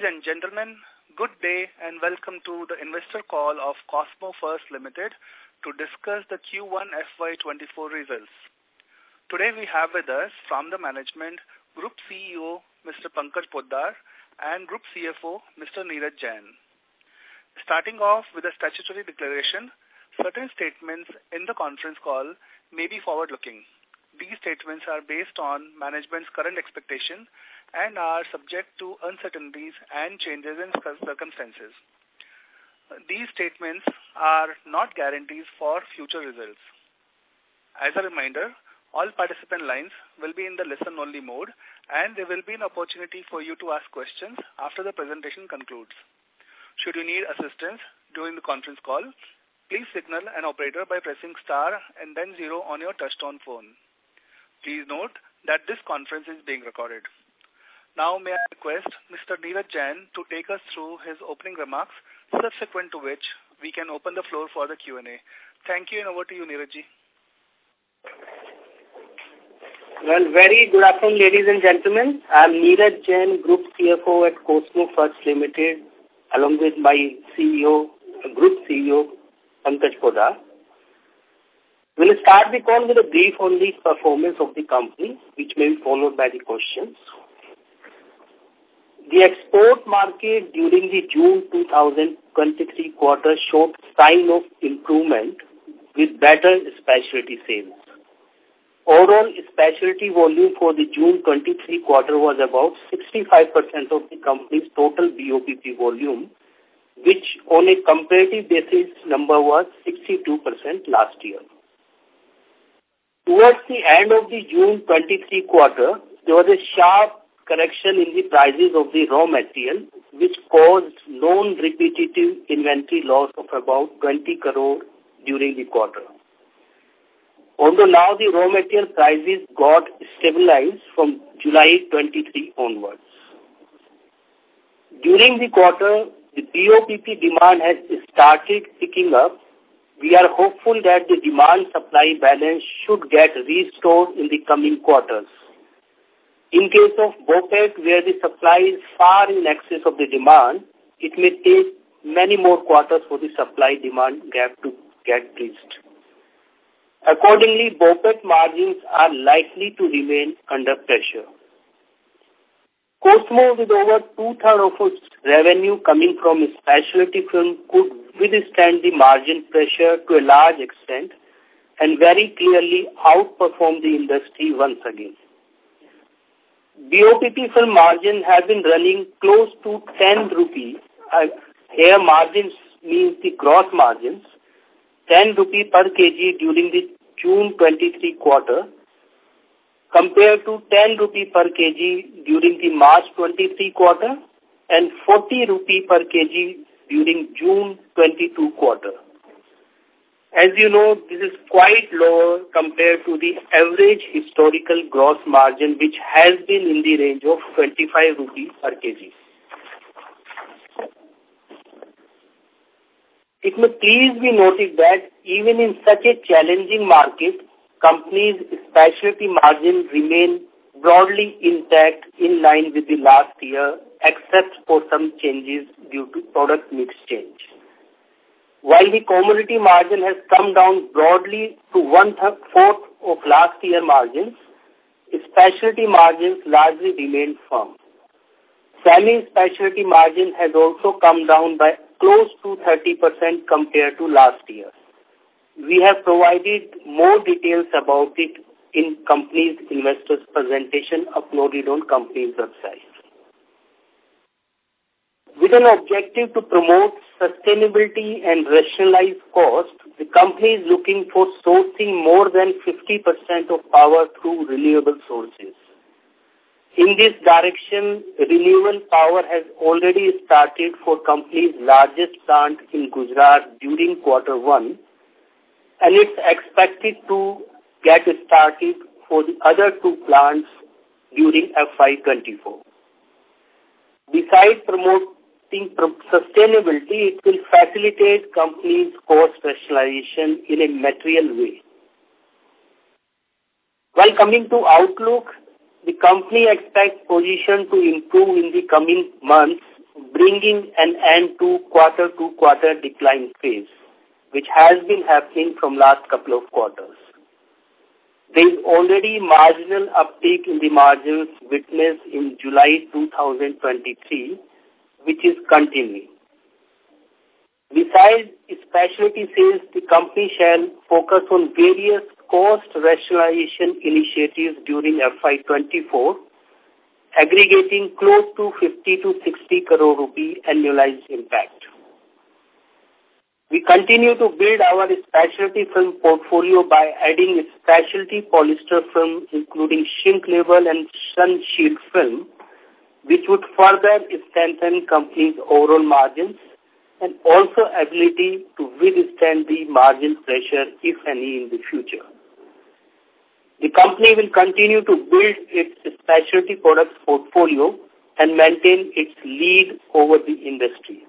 and gentlemen, good day and welcome to the investor call of Cosmo First Limited to discuss the Q1 FY24 results. Today we have with us from the management, Group CEO Mr. Pankaj Poddar and Group CFO Mr. Neeraj Jain. Starting off with a statutory declaration, certain statements in the conference call may be forward-looking. These statements are based on management's current expectation and are subject to uncertainties and changes in circumstances. These statements are not guarantees for future results. As a reminder, all participant lines will be in the listen-only mode and there will be an opportunity for you to ask questions after the presentation concludes. Should you need assistance during the conference call, please signal an operator by pressing star and then 0 on your touchtone phone. Please note that this conference is being recorded. Now may I request Mr. Neeraj Jain to take us through his opening remarks, subsequent to which we can open the floor for the Q&A. Thank you and over to you, Neeraj ji. Well, very good afternoon, ladies and gentlemen. I am Neeraj Jain, Group CFO at Cosmo First Limited, along with my Group CEO, Pankaj Poddar. We'll start the call with a brief on the performance of the company, which may be followed by the questions. The export market during the June 2023 quarter showed sign of improvement with better specialty sales. Overall, specialty volume for the June 23 quarter was about 65% of the company's total BOPP volume, which on a comparative basis number was 62% last year. Towards the end of the June 23 quarter, there was a sharp correction in the prices of the raw material, which caused non-repetitive inventory loss of about 20 crore during the quarter. Although now the raw material prices got stabilized from July 23 onwards. During the quarter, the BOPP demand has started picking up. We are hopeful that the demand-supply balance should get restored in the coming quarters. In case of BOPET, where the supply is far in excess of the demand, it may take many more quarters for the supply-demand gap to get bridged. Accordingly, BOPET margins are likely to remain under pressure. Cosmo, with over two-thirds of its revenue coming from specialty film, could withstand the margin pressure to a large extent and very clearly outperform the industry once again. BOPP film margin has been running close to 10 rupees. Here margins means the gross margins, 10 rupee per kg during the June 23 quarter compared to 10 rupee per kg during the March 23 quarter and 40 rupee per kg during June 22 quarter. As you know, this is quite lower compared to the average historical gross margin, which has been in the range of 25 rupees per kg. It may please be noted that even in such a challenging market, companies' specialty margins remain broadly intact in line with the last year, except for some changes due to product mix change. While the commodity margin has come down broadly to 1/4 of last year margins, specialty margins largely remain firm. Semi-specialty margin has also come down by close to 30% compared to last year. We have provided more details about it in company's investors presentation uploaded on company's website. With an objective to promote sustainability and rationalize cost, the company is looking for sourcing more than 50% of power through renewable sources. In this direction, renewable power has already started for company's largest plant in Gujarat during Q1, and it's expected to get started for the other two plants during FY24. Besides promoting sustainability, it will facilitate companies' cost rationalization in a material way. While coming to outlook, the company expects position to improve in the coming months bringing an end to quarter decline phase, which has been happening from last couple of quarters. There is already marginal uptick in the margins witnessed in July 2023, which is continuing. Besides specialty sales, the company shall focus on various cost rationalization initiatives during FY24, aggregating close to 50 to 60 crore rupee annualized impact. We continue to build our specialty film portfolio by adding specialty polyester film, including shrink label and sun shield film, which would further strengthen company's overall margins and also ability to withstand the margin pressure, if any, in the future. The company will continue to build its specialty products portfolio and maintain its lead over the industry.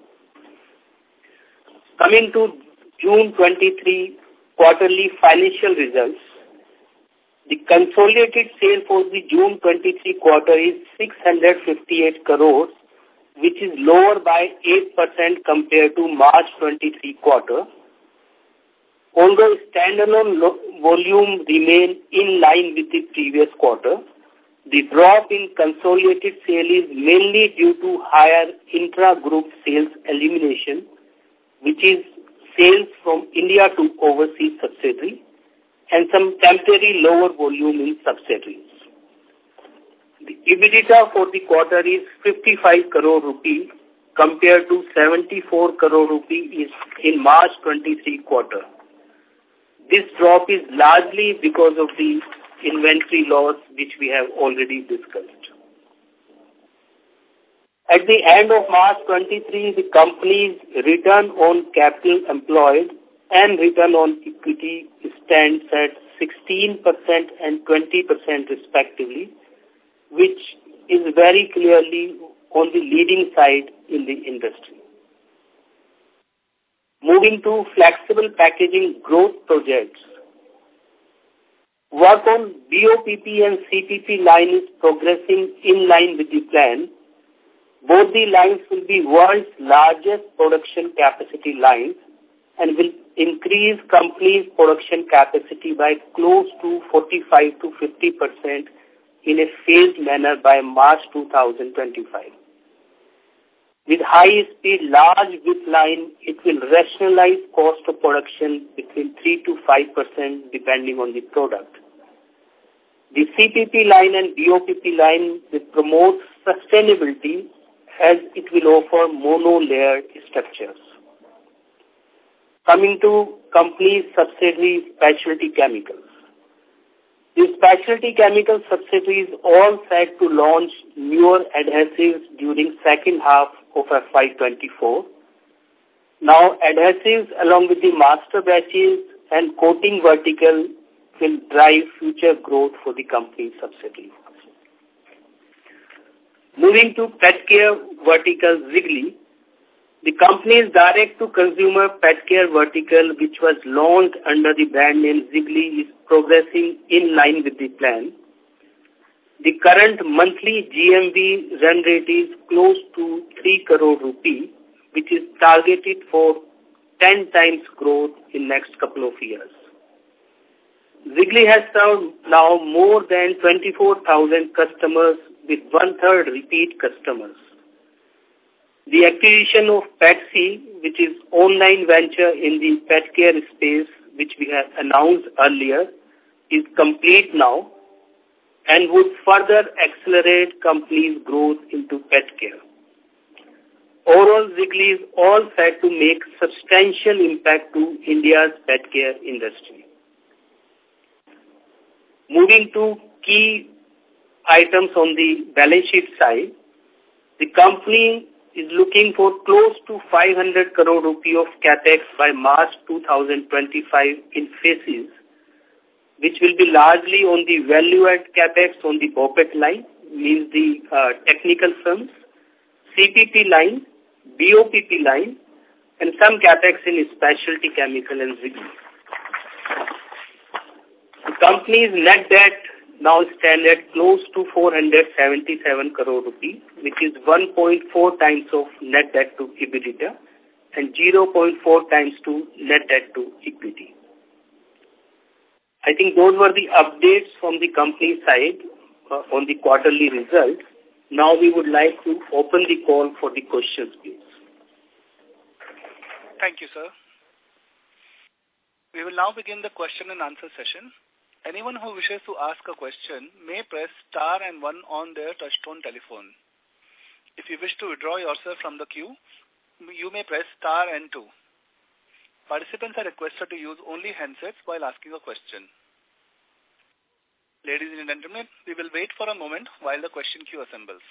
Coming to June 23 quarterly financial results, the consolidated sale for the June 23 quarter is 658 crores, which is lower by 8% compared to March 23 quarter. Although standalone volume remained in line with the previous quarter, the drop in consolidated sale is mainly due to higher intra-group sales elimination, which is sales from India to overseas subsidiary, and some temporary lower volume in subsidiaries. The EBITDA for the quarter is 55 crore rupee compared to 74 crore rupee in March 23 quarter. This drop is largely because of the inventory loss which we have already discussed. At the end of March 23, the company's return on capital employed and return on equity stands at 16% and 20% respectively, which is very clearly on the leading side in the industry. Moving to flexible packaging growth projects. Work on BOPP and CPP line is progressing in line with the plan. Both the lines will be world's largest production capacity lines and will increase company's production capacity by close to 45 to 50% in a phased manner by March 2025. With high-speed large width line, it will rationalize cost of production between 3 to 5% depending on the product. The CPP line and BOPP line will promote sustainability as it will offer mono-layered structures. Coming to company's subsidiary Specialty Chemicals. The Specialty Chemicals subsidiary is all set to launch newer adhesives during second half of FY24. Now, adhesives along with the master batches and coating vertical will drive future growth for the company's subsidiary. Moving to pet care vertical Wrigley, the company's direct-to-consumer pet care vertical, which was launched under the brand name Wrigley, is progressing in line with the plan. The current monthly GMV run rate is close to 3 crore rupee, which is targeted for 10 times growth in next couple of years. Wrigley has served now more than 24,000 customers with one-third repeat customers. The acquisition of Petsy, which is online venture in the pet care space, which we have announced earlier, is complete now and would further accelerate company's growth into pet care. Overall, Wrigley is all set to make substantial impact to India's pet care industry. Moving to key items on the balance sheet side, the company is looking for close to 500 crore rupee of capex by March 2025 in phases, which will be largely on the value-add capex on the BOPET line, means the technical films, CPP line, BOPP line, and some capex in specialty chemical and Wrigley. The company's net debt now stand at close to 477 crore rupees, which is 1.4 times of net debt to EBITDA and 0.4 times to net debt to equity. I think those were the updates from the company side on the quarterly results. Now we would like to open the call for the questions, please. Thank you, sir. We will now begin the question and answer session. Anyone who wishes to ask a question may press star and 1 on their touchtone telephone. If you wish to withdraw yourself from the queue, you may press star and 2. Participants are requested to use only handsets while asking a question. Ladies and gentlemen, we will wait for a moment while the question queue assembles.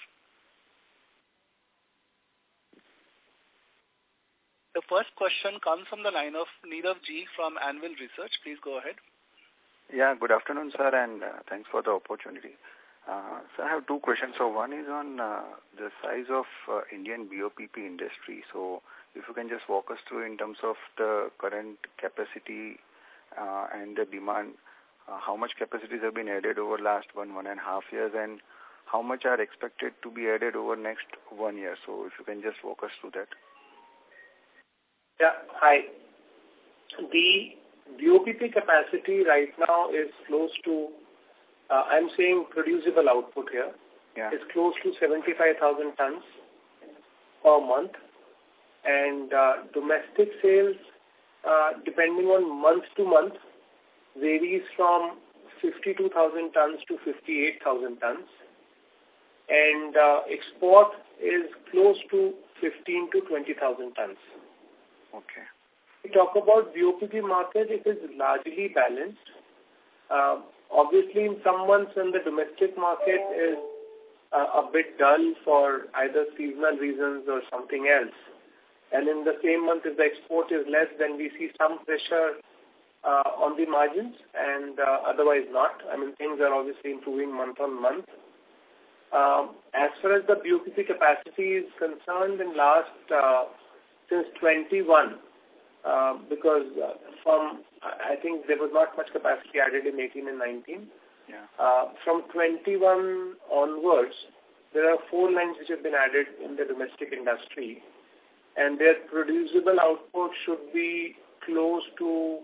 The first question comes from the line of Nirav G from Anvil Research. Please go ahead. Yeah, good afternoon, sir, and thanks for the opportunity. So I have two questions. So one is on the size of Indian BOPP industry. So if you can just walk us through in terms of the current capacity and the demand, how much capacities have been added over last 1.5 years, and how much are expected to be added over next 1 year. So if you can just walk us through that. Yeah, hi. The BOPP capacity right now is close to, I'm saying producible output here, is close to 75,000 tons per month. And domestic sales, depending on month to month, varies from 52,000 tons to 58,000 tons. And export is close to 15 to 20,000 tons. Okay. We talk about BOPP market, it is largely balanced. Obviously, in some months when the domestic market is a bit dull for either seasonal reasons or something else, and in the same month if the export is less, then we see some pressure on the margins, and otherwise not. I mean, things are obviously improving month on month. As far as the BOPP capacity is concerned, in last since 21, because I think there was not much capacity added in 18 and 19. Yeah. From 21 onwards, there are 4 lines which have been added in the domestic industry, and their producible output should be close to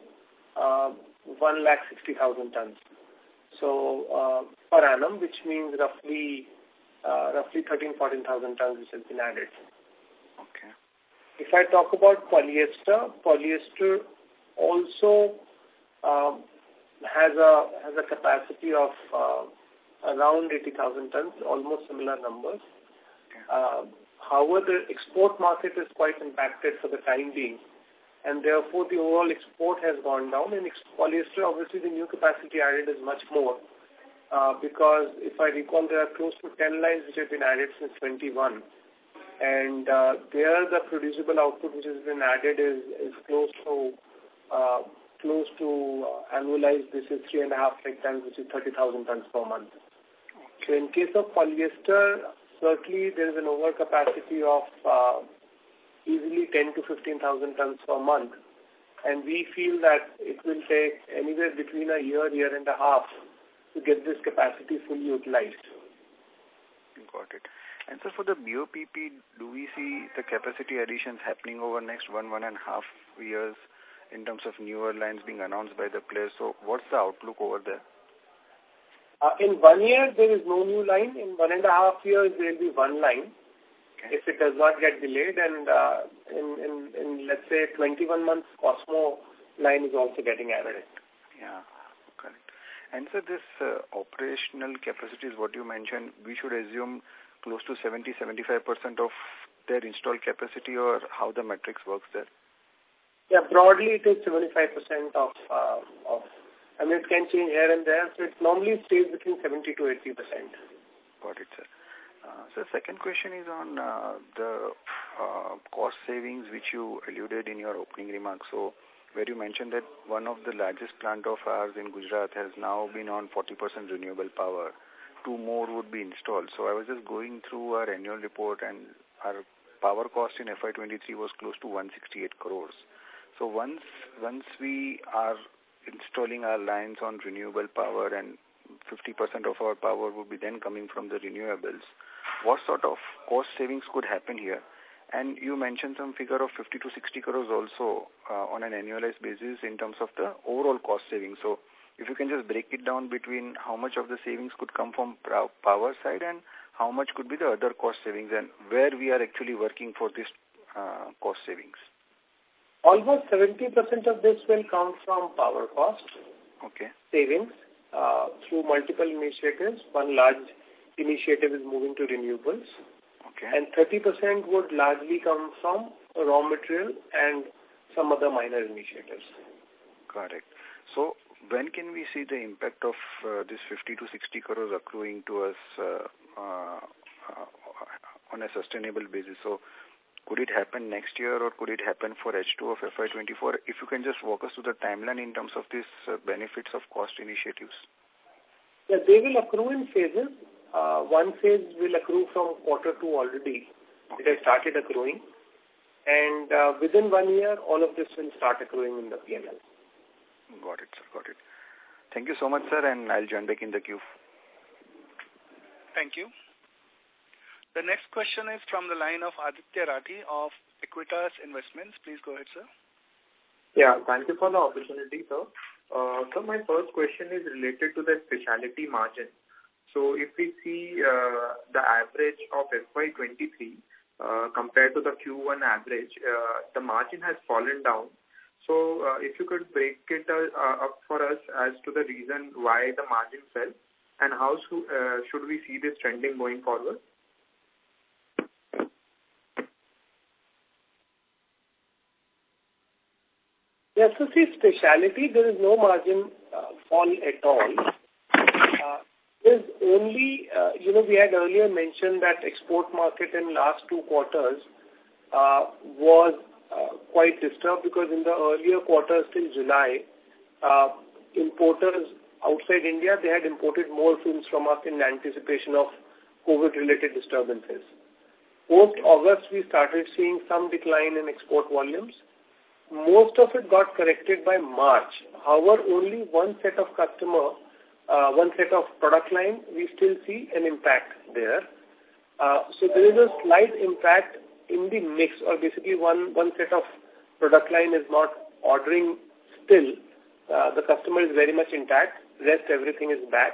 160,000 tons. So per annum, which means roughly 13,000-14,000 tons which has been added. Okay. If I talk about polyester also has a capacity of around 80,000 tons, almost similar numbers. Okay. However, the export market is quite impacted for the time being, and therefore the overall export has gone down. In polyester, obviously the new capacity added is much more, because if I recall, there are close to 10 lines which have been added since 21. And there the producible output which has been added is close to annualized, this is 3.5 lakh tons, which is 30,000 tons per month. So in case of polyester, certainly there is an overcapacity of easily 10 to 15,000 tons per month. And we feel that it will take anywhere between a year and a half to get this capacity fully utilized. Got it. And so for the BOPP, do we see the capacity additions happening over next 1.5 years in terms of newer lines being announced by the players? So what's the outlook over there? In 1 year, there is no new line. In 1.5 years, there will be one line. Okay. If it does not get delayed, and in let's say 21 months, Cosmo line is also getting added. Yeah, correct. And so this operational capacity is what you mentioned. We should assume close to 70-75% of their installed capacity, or how the metrics works there? Yeah, broadly it is 75% of I mean, it can change here and there, so it normally stays between 70 to 80%. Got it, sir. So second question is on the cost savings which you alluded in your opening remarks. So where you mentioned that one of the largest plant of ours in Gujarat has now been on 40% renewable power. 2 more would be installed. So I was just going through our annual report, and our power cost in FY23 was close to 168 crores. So once we are installing our lines on renewable power and 50% of our power would be then coming from the renewables. What sort of cost savings could happen here? And you mentioned some figure of 50 to 60 crores also on an annualized basis in terms of the overall cost savings. So if you can just break it down between how much of the savings could come from power side and how much could be the other cost savings, and where we are actually working for this cost savings. Almost 70% of this will come from power cost savings through multiple initiatives. One large initiative is moving to renewables. And 30% would largely come from raw material and some other minor initiatives. Correct. So when can we see the impact of this 50 to 60 crores accruing to us on a sustainable basis? So could it happen next year or could it happen for H2 of FY24? If you can just walk us through the timeline in terms of these benefits of cost initiatives. Yeah, they will accrue in phases. One phase will accrue from Q2 already. It has started accruing. And within 1 year, all of this will start accruing in the P&L. Got it, sir. Got it. Thank you so much, sir, and I'll join back in the queue. Thank you. The next question is from the line of Aditya Rathi of Equitas Investments. Please go ahead, sir. Yeah, thank you for the opportunity, sir. So my first question is related to the specialty margin. So if we see the average of FY23 compared to the Q1 average, the margin has fallen down. So if you could break it up for us as to the reason why the margin fell and how should we see this trending going forward? Yes, so see, specialty, there is no margin fall at all. There's only, we had earlier mentioned that export market in last 2 quarters was quite disturbed because in the earlier quarters till July, importers outside India, they had imported more films from us in anticipation of COVID-related disturbances. Post-August, we started seeing some decline in export volumes. Most of it got corrected by March. However, only one set of one set of product line, we still see an impact there. So there is a slight impact in the mix, or basically one set of product line is not ordering still. The customer is very much intact. Rest, everything is back.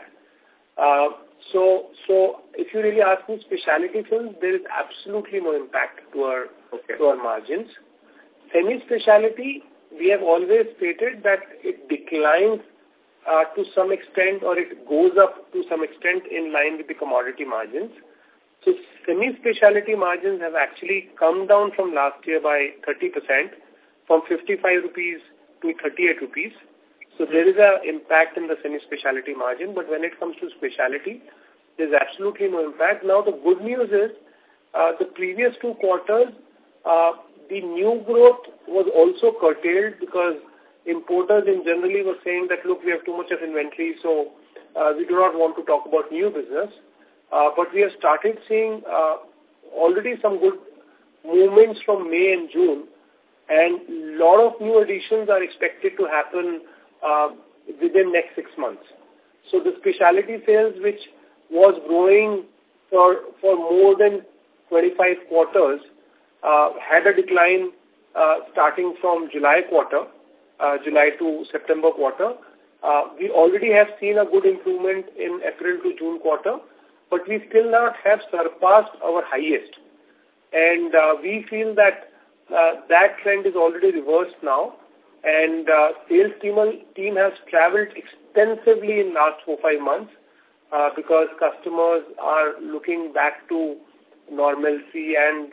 So if you really ask me, specialty films, there is absolutely no impact to our margins. Semi-specialty, we have always stated that it declines to some extent, or it goes up to some extent in line with the commodity margins. So semi-specialty margins have actually come down from last year by 30%, from 55 rupees to 38 rupees. So there is an impact in the semi-specialty margin, but when it comes to specialty, there's absolutely no impact. Now the good news is, the previous 2 quarters, the new growth was also curtailed because importers in generally were saying that, look, we have too much of inventory, so we do not want to talk about new business. But we have started seeing already some good movements from May and June, and a lot of new additions are expected to happen within next 6 months. So the specialty sales, which was growing for more than 25 quarters, had a decline starting from July to September quarter. We already have seen a good improvement in April to June quarter, but we still not have surpassed our highest. And we feel that that trend is already reversed now, and sales team has traveled extensively in last 4-5 months because customers are looking back to normalcy and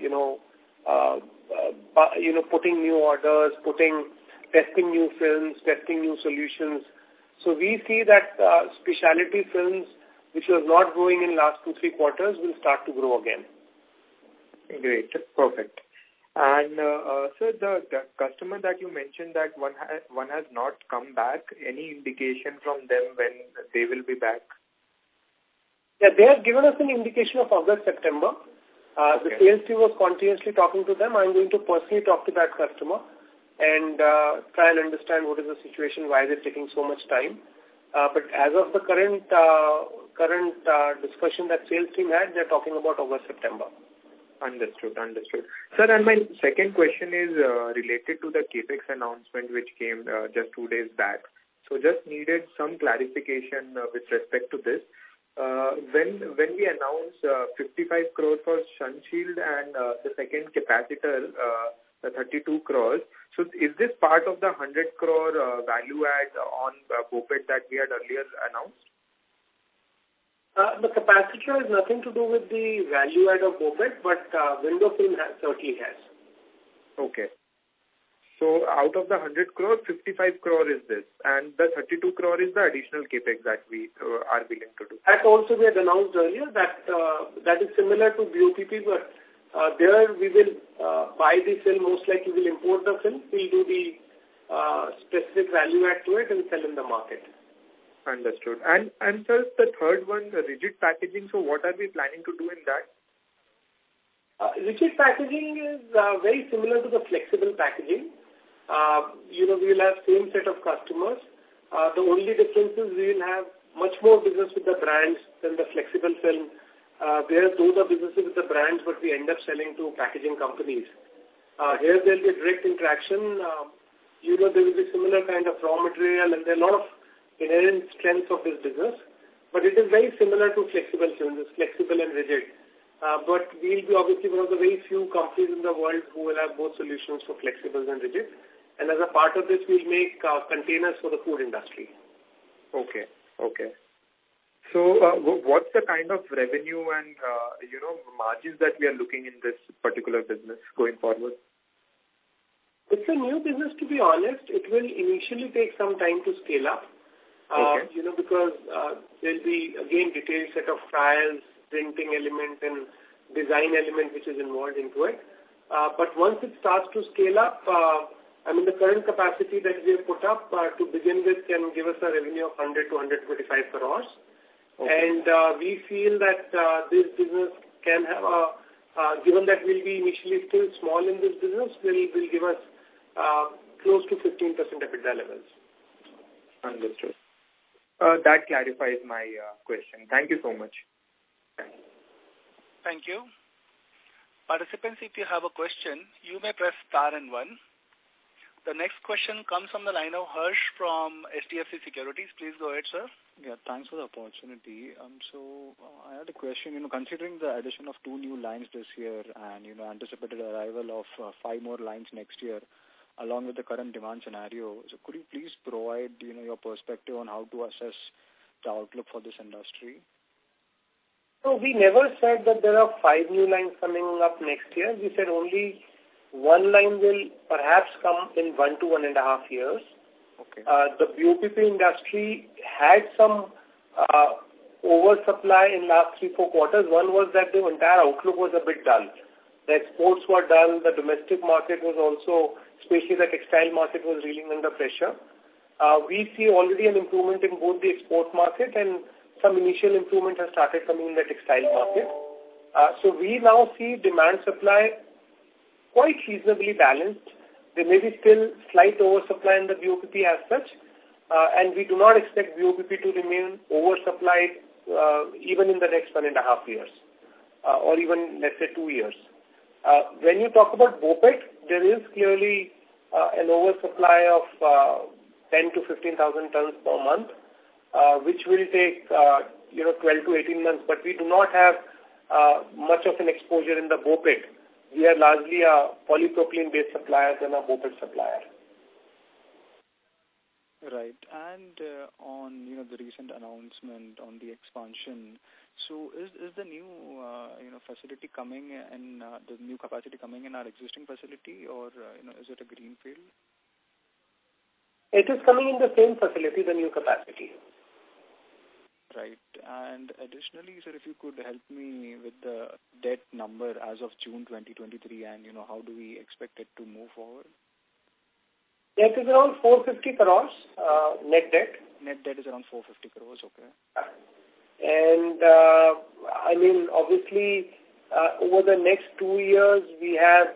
putting new orders, testing new films, testing new solutions. So we see that specialty films, which was not growing in last 2-3 quarters, will start to grow again. Great, perfect. And sir, the customer that you mentioned that one has not come back, any indication from them when they will be back? Yeah, they have given us an indication of August, September. The sales team was continuously talking to them. I'm going to personally talk to that customer and try and understand what is the situation, why is it taking so much time. But as of the current discussion that sales team had, they're talking about August, September. Understood. Sir, and my second question is related to the CAPEX announcement which came just 2 days back. So just needed some clarification with respect to this. When we announced 55 crores for Sunshield and the second capacitor, the 32 crores, so is this part of the 100 crore value add on BOPET that we had earlier announced? The capacitor has nothing to do with the value add of BOPET, but window film certainly has. Okay. So out of the 100 crore, 55 crore is this, and the 32 crore is the additional CAPEX that we are willing to do. That also we had announced earlier that is similar to BOPP, but there we will buy the film, most likely we'll import the film, we'll do the specific value add to it and sell in the market. Understood. And sir, the third one, the rigid packaging, so what are we planning to do in that? Rigid packaging is very similar to the flexible packaging. We will have same set of customers. The only difference is we will have much more business with the brands than the flexible film. Where those are businesses with the brands, but we end up selling to packaging companies. Here there will be a direct interaction. There will be similar kind of raw material, and there are a lot of inherent strengths of this business. But it is very similar to flexible films. It's flexible and rigid. But we'll be obviously one of the very few companies in the world who will have both solutions for flexibles and rigid. And as a part of this, we'll make containers for the food industry. Okay. So what's the kind of revenue and, margins that we are looking in this particular business going forward? It's a new business, to be honest. It will initially take some time to scale up. Okay. Because there'll be, again, detailed set of trials, printing element and design element which is involved into it. But once it starts to scale up, the current capacity that we have put up to begin with can give us a revenue of 100 to 125 crores. Okay. And we feel that this business can have given that we'll be initially still small in this business, will give us close to 15% EBITDA levels. Understood. That clarifies my question. Thank you so much. Thank you. Participants, if you have a question, you may press star and 1. The next question comes from the line of Harsh from HDFC Securities. Please go ahead, sir. Yeah, thanks for the opportunity. So I had a question, considering the addition of 2 new lines this year and, anticipated arrival of 5 more lines next year, along with the current demand scenario, so could you please provide, your perspective on how to assess the outlook for this industry? So we never said that there are 5 new lines coming up next year. We said only 1 line will perhaps come in 1 to 1.5 years. Okay. The BOPP industry had some oversupply in last 3-4 quarters. One was that the entire outlook was a bit dull. The exports were dull. The domestic market was also, especially the textile market, was reeling under pressure. We see already an improvement in both the export market and some initial improvement has started coming in the textile market. So we now see demand supply quite reasonably balanced. There may be still slight oversupply in the BOPP as such, and we do not expect BOPP to remain oversupplied even in the next 1.5 years, or even, let's say, 2 years. When you talk about BOPET, there is clearly an oversupply of 10 to 15,000 tons per month, which will take 12 to 18 months, but we do not have much of an exposure in the BOPET. We are largely a polypropylene-based supplier than a BOPET supplier. Right. And on the recent announcement on the expansion, so is the new facility coming in, the new capacity coming in our existing facility, or is it a greenfield? It is coming in the same facility, the new capacity. Right. And additionally, sir, if you could help me with the debt number as of June 2023 and, how do we expect it to move forward? It is around 450 crores net debt. Net debt is around 450 crores, okay. And, obviously, over the next 2 years, we have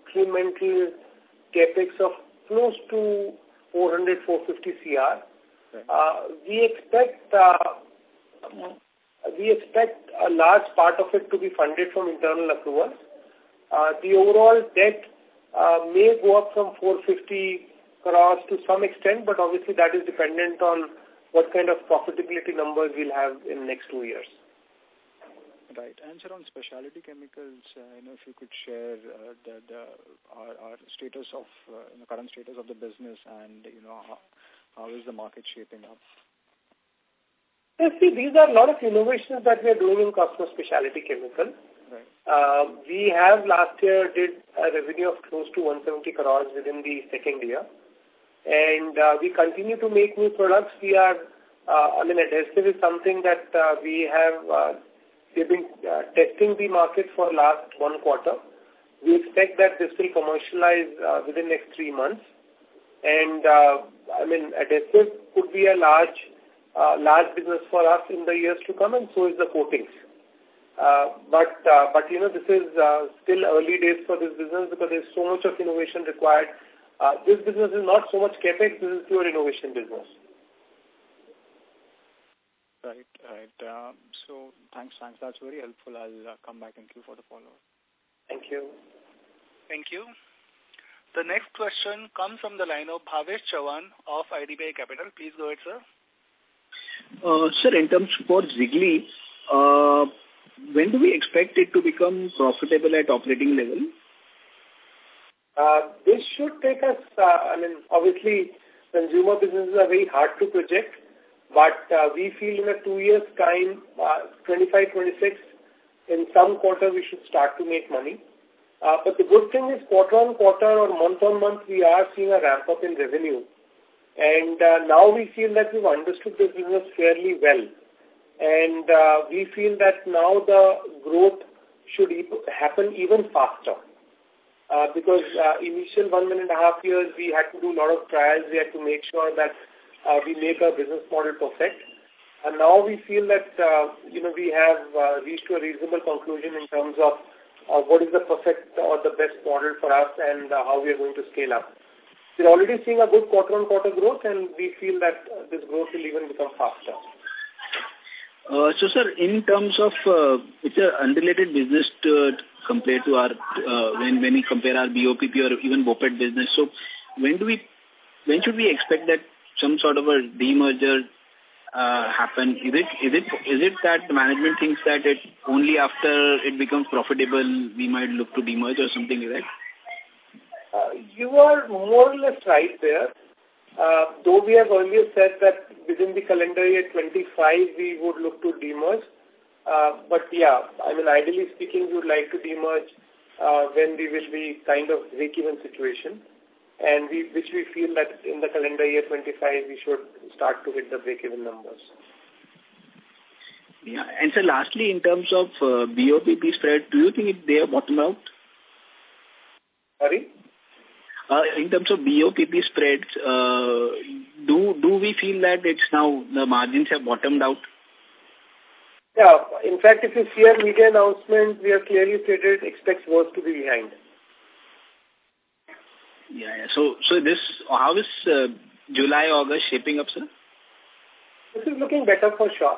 incremental CAPEX of close to 400-450 CR. we expect a large part of it to be funded from internal accruals. The overall debt may go up from 450 crores to some extent, but obviously that is dependent on what kind of profitability numbers we'll have in the next 2 years. Right. And sir, on specialty chemicals, if you could share our status of the current status of the business, and how is the market shaping up? See, these are a lot of innovations that we are doing in Cosmo Specialty Chemical. Right. We have last year did a revenue of close to 170 crores within the second year, and we continue to make new products. We are, adhesive is something that we have. We've been testing the market for last 1 quarter. We expect that this will commercialize within the next 3 months. And, adhesive could be a large business for us in the years to come, and so is the coatings. But this is still early days for this business because there's so much of innovation required. This business is not so much capex, this is pure innovation business. Right. So thanks. That's very helpful. I'll come back in queue for the follow-up. Thank you. Thank you. The next question comes from the line of Bhavesh Chavan of IDBI Capital. Please go ahead, sir. Sir, in terms for Ziggly, when do we expect it to become profitable at operating level? This should take us, obviously, consumer businesses are very hard to project. But we feel in a 2 years' time, 25, 26, in some quarter we should start to make money. But the good thing is quarter on quarter or month on month, we are seeing a ramp up in revenue. And now we feel that we've understood this business fairly well. And we feel that now the growth should happen even faster. Because initial 1.5 years, we had to do a lot of trials. We had to make sure that we make our business model perfect. And now we feel that, we have reached to a reasonable conclusion in terms of what is the perfect or the best model for us and how we are going to scale up. We're already seeing a good quarter-on-quarter growth, and we feel that this growth will even become faster. So, sir, in terms of, it's an unrelated business compared to our, when we compare our BOPP or even BOPET business. So, when should we expect that some sort of a demerger happen? Is it that the management thinks that it only after it becomes profitable we might look to demerge or something like that? You are more or less right there. Though we have earlier said that within the calendar year 25 we would look to demerge. But yeah, ideally speaking, we would like to demerge when we will be kind of break-even situation. And which we feel that in the calendar year 25, we should start to hit the break-even numbers. Yeah. And so lastly, in terms of BOPP spread, do you think they are bottomed out? Sorry? In terms of BOPP spreads, do we feel that it's now the margins have bottomed out? Yeah. In fact, if you see our media announcement, we have clearly stated expects work to be behind. Yeah. So this, how is July, August shaping up, sir? This is looking better for sure.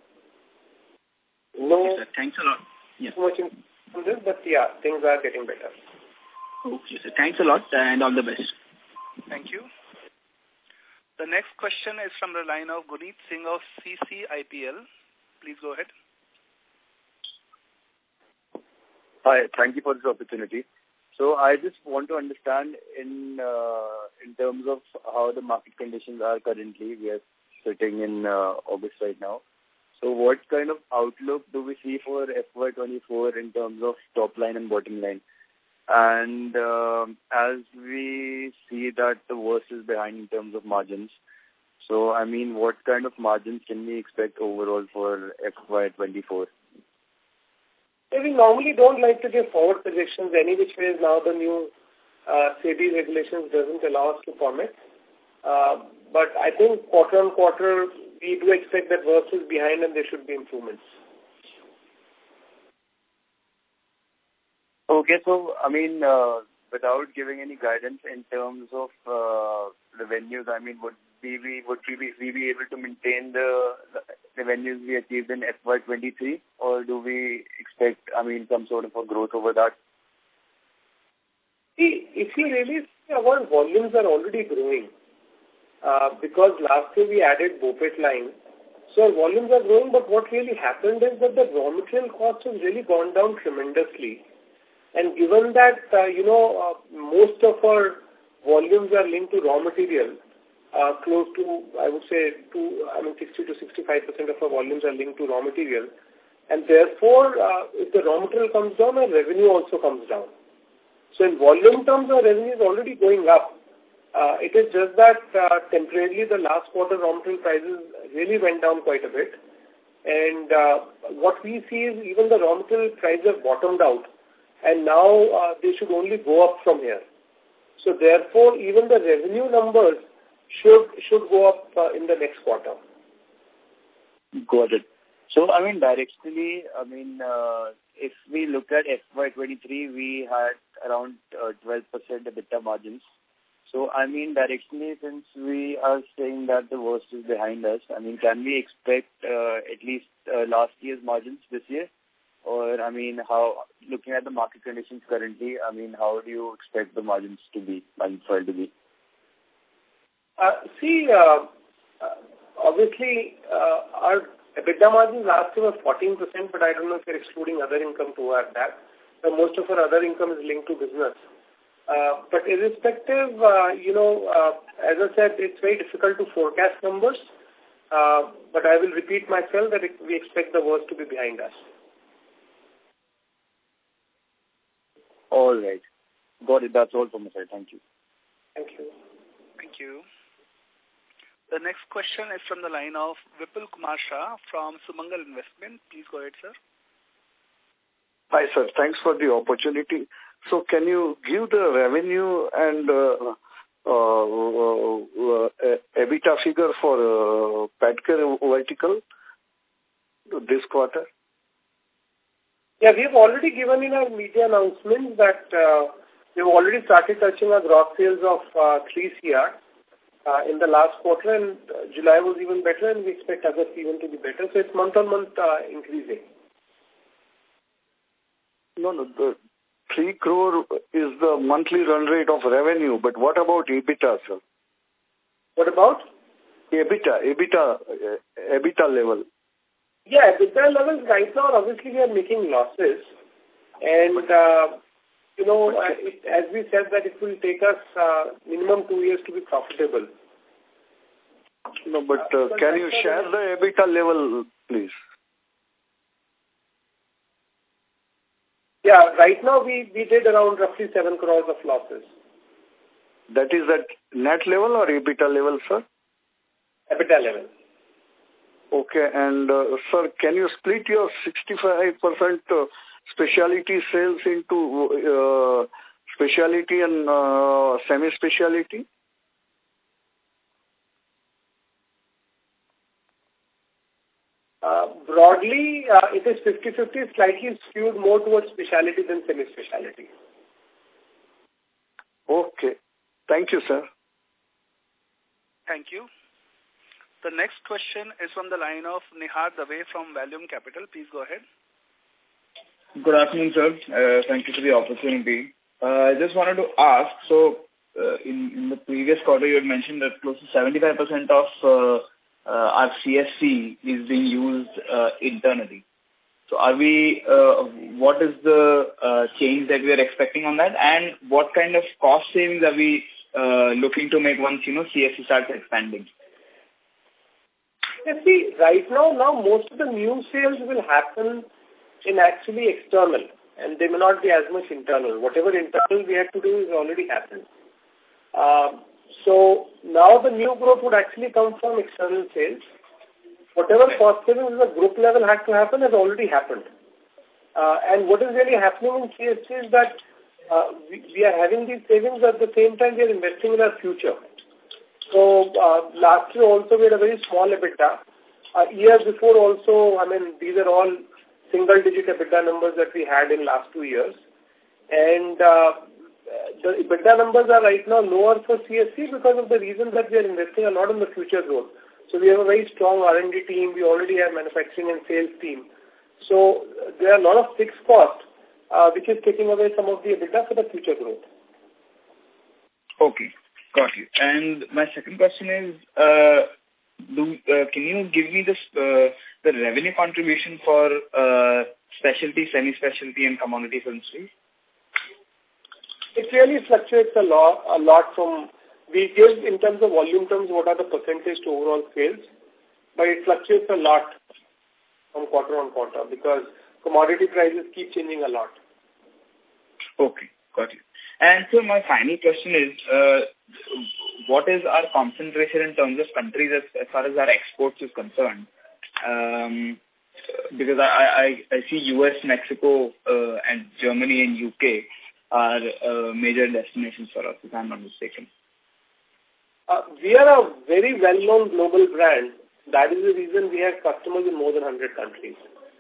Okay, sir. Thanks a lot. Yeah. So much in this, but yeah, things are getting better. Okay, sir. Thanks a lot and all the best. Thank you. The next question is from the line of Guneet Singh of CCIPL. Please go ahead. Hi, thank you for this opportunity. So I just want to understand in terms of how the market conditions are currently. We are sitting in August right now. So what kind of outlook do we see for FY24 in terms of top line and bottom line? And as we see that the worst is behind in terms of margins, so what kind of margins can we expect overall for FY24? We normally don't like to give forward projections any which ways. Now the new SEBI regulations doesn't allow us to comment. But I think quarter on quarter, we do expect that worst is behind and there should be improvements. Okay, so without giving any guidance in terms of revenues, I mean, would we be able to maintain the revenues we achieved in FY23, or do we expect, I mean, some sort of a growth over that? See, if you really see, our volumes are already growing because last year we added BOPET line. So our volumes are growing, but what really happened is that the raw material cost has really gone down tremendously. And given that, most of our volumes are linked to raw material, close to, I would say, 60 to 65% of our volumes are linked to raw material. And therefore, if the raw material comes down, our revenue also comes down. So in volume terms, our revenue is already going up. It is just that temporarily the last quarter raw material prices really went down quite a bit. And what we see is even the raw material prices have bottomed out. And now they should only go up from here. So therefore, even the revenue numbers should go up in the next quarter. Got it. So, I mean, directionally, if we look at FY23, we had around 12% EBITDA margins. So, I mean, directionally, since we are saying that the worst is behind us, I mean, can we expect at least last year's margins this year? Or, I mean, how, looking at the market conditions currently, I mean, how do you expect the margins to be, profile to be? Obviously, our EBITDA margins last year was 14%, but I don't know if you're excluding other income toward that. So most of our other income is linked to business. But irrespective, as I said, it's very difficult to forecast numbers. But I will repeat myself that we expect the worst to be behind us. All right. Got it. That's all from my side. Thank you. Thank you. Thank you. The next question is from the line of Vipul Kumar Shah from Sumangal Investment. Please go ahead, sir. Hi, sir. Thanks for the opportunity. So can you give the revenue and EBITDA figure for Petcare vertical this quarter? Yeah, we've already given in our media announcements that we've already started touching our gross sales of 3 CR in the last quarter, and July was even better, and we expect August even to be better. So it's month-on-month increasing. No, the 3 crore is the monthly run rate of revenue, but what about EBITDA, sir? What about? EBITDA level. Yeah, EBITDA levels right now, obviously we are making losses. And, as we said that it will take us minimum 2 years to be profitable. No, but can you share the EBITDA level, please? Yeah, right now we did around roughly 7 crores of losses. That is at net level or EBITDA level, sir? EBITDA level. Okay, and sir, can you split your 65% specialty sales into specialty and semi-specialty? Broadly, it is 50-50, slightly skewed more towards specialty than semi-specialty. Okay. Thank you, sir. Thank you. The next question is from the line of Nihar Dave from Valium Capital. Please go ahead. Good afternoon, sir. Thank you for the opportunity. I just wanted to ask, so in the previous quarter you had mentioned that close to 75% of our CSC is being used internally. So are we, what is the change that we are expecting on that, and what kind of cost savings are we looking to make once, CSC starts expanding? You see, right now most of the new sales will happen in actually external, and they may not be as much internal. Whatever internal we have to do is already happened. So now the new growth would actually come from external sales. Whatever cost savings at the group level had to happen has already happened. And what is really happening in CSC is that we are having these savings at the same time we are investing in our future. So last year also we had a very small EBITDA. Years before also, these are all single-digit EBITDA numbers that we had in last 2 years. And the EBITDA numbers are right now lower for CSC because of the reason that we are investing a lot in the future growth. So we have a very strong R&D team. We already have manufacturing and sales team. So there are a lot of fixed costs, which is taking away some of the EBITDA for the future growth. Okay, got you. And my second question is, can you give me the revenue contribution for specialty, semi-specialty, and commodity films, please? It really fluctuates a lot from, we give in terms of volume terms what are the percentage to overall sales, but it fluctuates a lot from quarter on quarter because commodity prices keep changing a lot. Okay, got you. And so my final question is, what is our concentration in terms of countries as far as our exports is concerned? Because I see US, Mexico, and Germany and UK are major destinations for us, if I'm not mistaken. We are a very well-known global brand. That is the reason we have customers in more than 100 countries.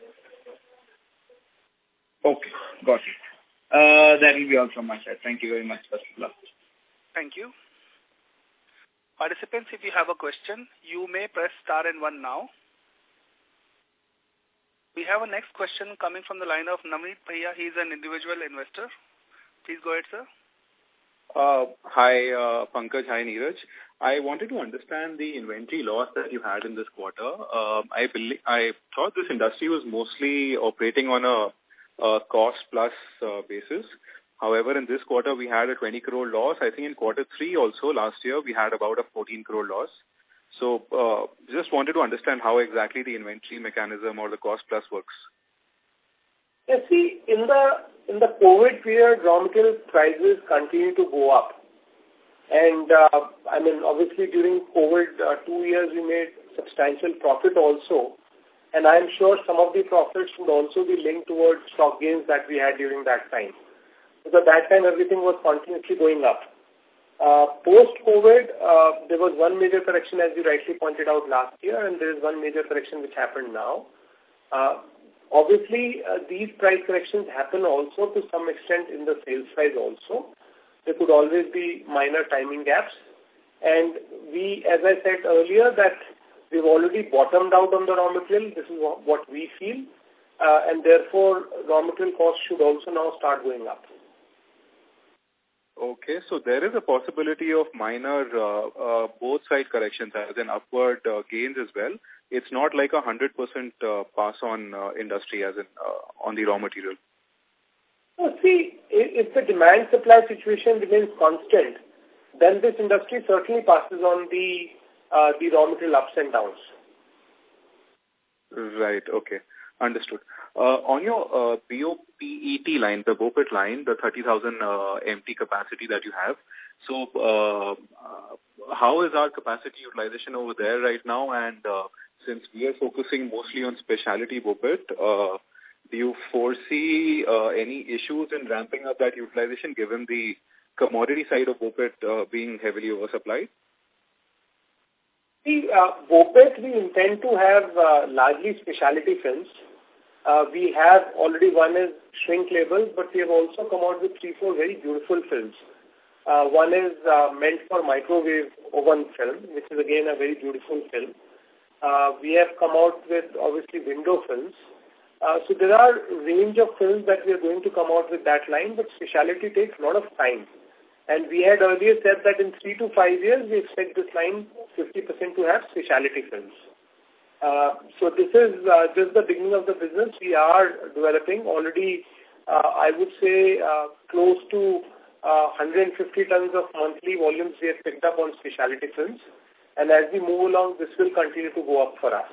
Okay, got it. That will be all from my side. Thank you very much. Best of luck. Thank you. Participants, if you have a question, you may press star and 1 now. We have a next question coming from the line of Namit Bhaiya. He is an individual investor. Please go ahead, sir. Hi, Pankaj. Hi, Neeraj. I wanted to understand the inventory loss that you had in this quarter. I thought this industry was mostly operating on a cost-plus basis. However, in this quarter, we had a 20 crore loss. I think in quarter 3 also, last year, we had about a 14 crore loss. So just wanted to understand how exactly the inventory mechanism or the cost-plus works. You see, in the COVID period, raw material prices continue to go up. And, obviously during COVID 2 years, we made substantial profit also. And I'm sure some of the profits would also be linked towards stock gains that we had during that time. Because at that time, everything was continuously going up. Post-COVID, there was one major correction, as you rightly pointed out last year, and there is one major correction which happened now. Obviously, these price corrections happen also to some extent in the sales price also. There could always be minor timing gaps. And we, as I said earlier, that we've already bottomed out on the raw material. This is what we feel. And therefore, raw material costs should also now start going up. Okay, so there is a possibility of minor both side corrections as in upward gains as well. It's not like 100% pass-on industry as in on the raw material. So see, if the demand-supply situation remains constant, then this industry certainly passes on the raw material ups and downs. Right, okay. Understood. On your BOPET line, the BOPET line, the 30,000 empty capacity that you have, so how is our capacity utilization over there right now? And since we are focusing mostly on specialty BOPET, do you foresee any issues in ramping up that utilization given the commodity side of BOPET being heavily oversupplied? See, BOPET, we intend to have largely specialty films. We have already one is shrink labels, but we have also come out with 3-4 very beautiful films. One is meant for microwave oven film, which is again a very beautiful film. We have come out with obviously window films. So there are a range of films that we are going to come out with that line, but specialty takes a lot of time. And we had earlier said that in 3 to 5 years, we expect this line 50% to have specialty films. So this is just the beginning of the business. We are developing already, I would say, close to 150 tons of monthly volumes we have picked up on specialty films. And as we move along, this will continue to go up for us.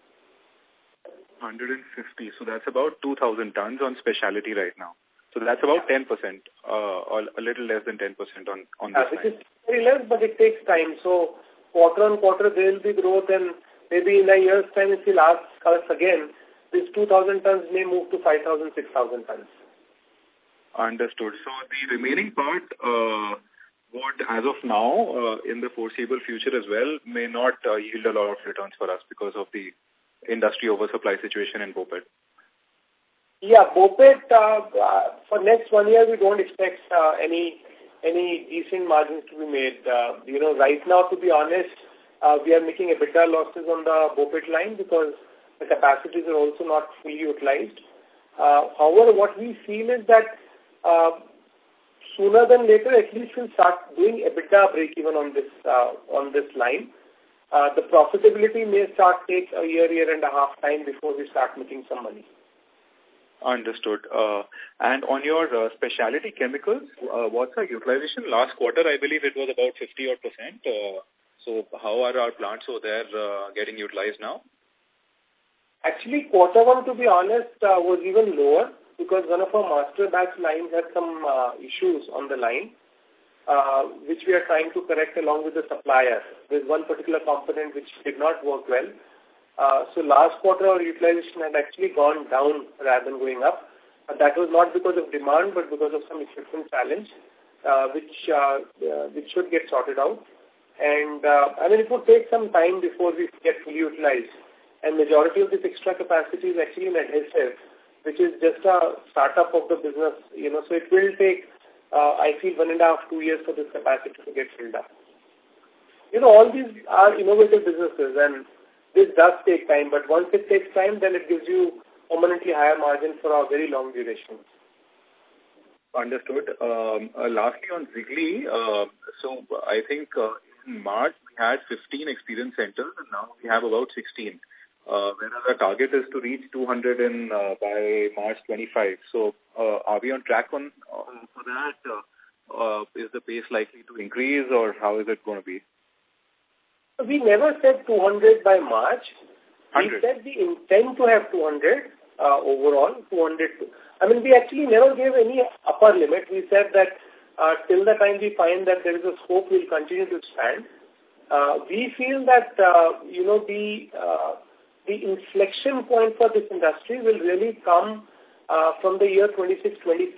150. So that's about 2,000 tons on specialty right now. So that's about 10%, or a little less than 10% on this line. Which is very less, but it takes time. So quarter on quarter, there will be growth, and maybe in a year's time, if you'll ask us again, this 2,000 tons may move to 5,000, 6,000 tons. Understood. So the remaining part would, as of now, in the foreseeable future as well, may not yield a lot of returns for us because of the industry oversupply situation in BOPET. Yeah, BOPET, for next 1 year, we don't expect any any decent margins to be made. Right now, to be honest, we are making EBITDA losses on the BOPET line because the capacities are also not fully utilized. However, what we feel is that sooner than later, at least we'll start doing EBITDA break even on this line. The profitability may take a year and a half time before we start making some money. Understood. And on your specialty chemicals, what's our utilization? Last quarter, I believe it was about 50%. So how are our plants over there getting utilized now? Actually, quarter one, to be honest, was even lower because one of our master batch lines had some issues on the line, which we are trying to correct along with the supplier. There's one particular component which did not work well. So last quarter, our utilization had actually gone down rather than going up. That was not because of demand, but because of some equipment challenge, which should get sorted out. And it would take some time before we get fully utilized. And majority of this extra capacity is actually in adhesive, which is just a startup of the business. So it will take, I feel, 1.5 to 2 years for this capacity to get filled up. All these are innovative businesses, and this does take time. But once it takes time, then it gives you permanently higher margin for a very long duration. Understood. Lastly, on Wrigley, so I think in March we had 15 experience centers, and now we have about 16. Whereas our target is to reach 200 by March 25. So are we on track for that? Is the pace likely to increase, or how is it going to be? We never said 200 by March. 100. We said we intend to have 200 overall. 200. We actually never gave any upper limit. We said that till the time we find that there is a scope, we'll continue to expand. We feel that the inflection point for this industry will really come from the year 26-27.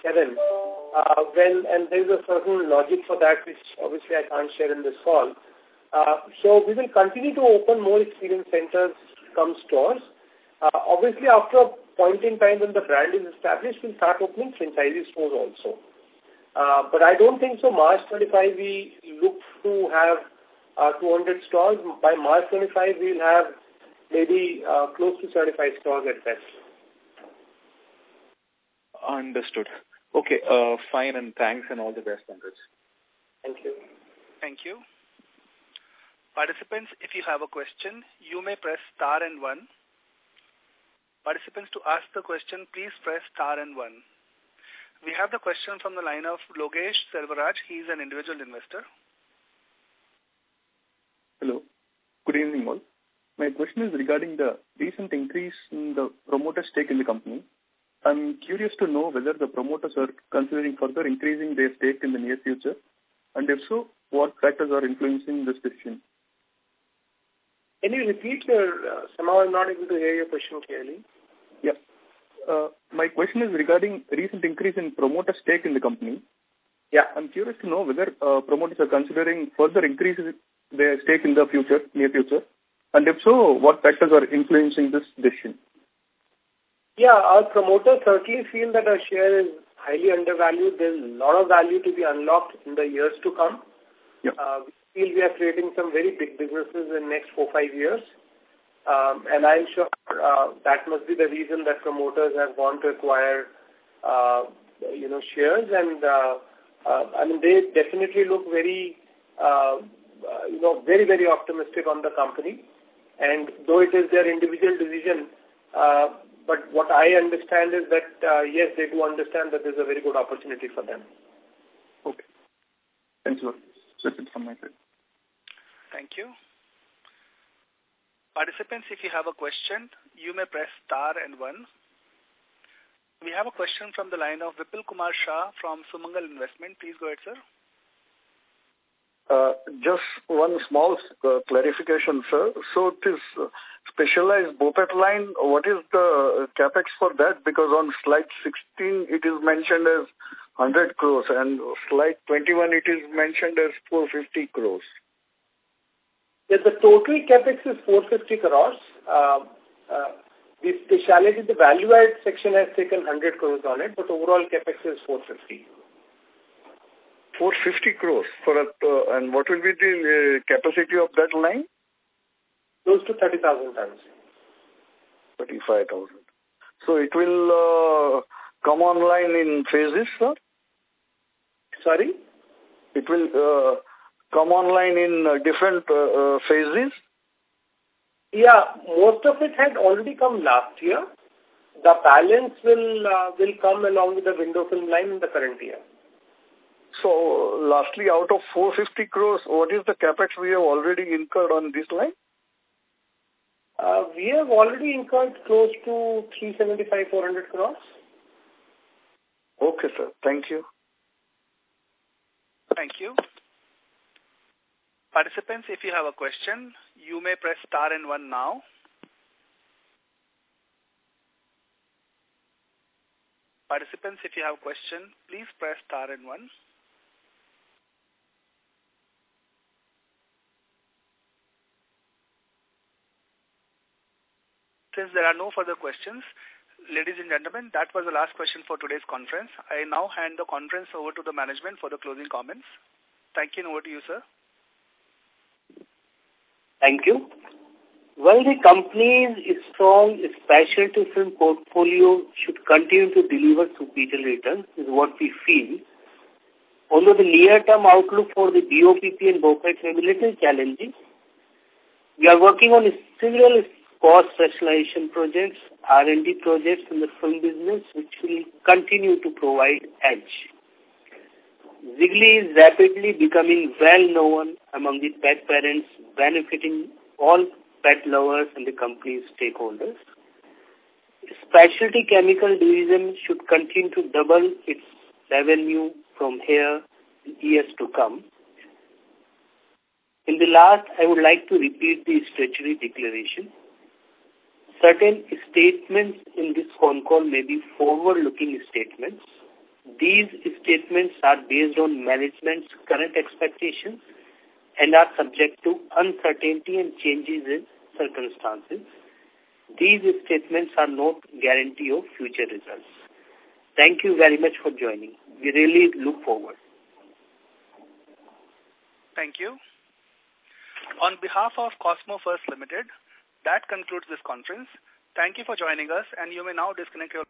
And there is a certain logic for that, which obviously I can't share in this call. So we will continue to open more experience centers, come stores. Obviously, after a point in time when the brand is established, we'll start opening franchisee stores also. But I don't think so. March 25, we look to have 200 stores. By March 25, we'll have maybe close to 75 stores at best. Understood. Okay, fine, and thanks and all the best, Pankaj. Thank you. Thank you. Participants, if you have a question, you may press star and 1. Participants, to ask the question, please press star and 1. We have the question from the line of Logesh Selvaraj. He is an individual investor. Hello. Good evening, all. My question is regarding the recent increase in the promoter stake in the company. I'm curious to know whether the promoters are considering further increasing their stake in the near future, and if so, what factors are influencing this decision? Can you repeat somehow I'm not able to hear your question clearly. Yeah. My question is regarding recent increase in promoter stake in the company. Yeah. I'm curious to know whether promoters are considering further increases their stake in the near future, and if so, what factors are influencing this decision? Yeah, our promoters certainly feel that our share is highly undervalued. There's a lot of value to be unlocked in the years to come. Yeah. We feel we are creating some very big businesses in the next 4-5 years. And I'm sure that must be the reason that promoters have gone to acquire, shares. And they definitely look very, very, very optimistic on the company. And though it is their individual decision, but what I understand is that, yes, they do understand that there's a very good opportunity for them. Okay. Thanks a lot. That's it from my side. Thank you. Participants, if you have a question, you may press star and 1. We have a question from the line of Vipul Kumar Shah from Sumangal Investment. Please go ahead, sir. Just one small clarification, sir. So this specialized BOPET line, what is the capex for that? Because on slide 16, it is mentioned as 100 crores, and slide 21, it is mentioned as 450 crores. Yes, the total capex is 450 crores. The specialty, the value-add section has taken 100 crores on it, but overall capex is 450. 450 crores for and what will be the capacity of that line? Close to 30,000 tons. 35,000. So it will come online in phases, sir? Sorry? It will come online in different phases? Yeah, most of it had already come last year. The balance will come along with the window film line in the current year. So, lastly, out of 450 crores, what is the capex we have already incurred on this line? We have already incurred close to 375-400 crores. Okay, sir. Thank you. Thank you. Participants, if you have a question, you may press star and 1 now. Participants, if you have a question, please press star and 1. Since there are no further questions, ladies and gentlemen, that was the last question for today's conference. I now hand the conference over to the management for the closing comments. Thank you, and over to you, sir. Thank you. Well, the company's strong specialty film portfolio should continue to deliver superior returns, is what we feel. Although the near-term outlook for the BOPP and BOPET may be little challenging, we are working on several cost rationalization projects, R&D projects in the film business, which will continue to provide edge. Ziggly is rapidly becoming well-known among the pet parents, benefiting all pet lovers and the company's stakeholders. Specialty chemical division should continue to double its revenue from here in years to come. In the last, I would like to repeat the statutory declaration. Certain statements in this phone call may be forward-looking statements. These statements are based on management's current expectations and are subject to uncertainty and changes in circumstances. These statements are not guarantee of future results. Thank you very much for joining. We really look forward. Thank you. On behalf of Cosmo First Limited, that concludes this conference. Thank you for joining us, and you may now disconnect your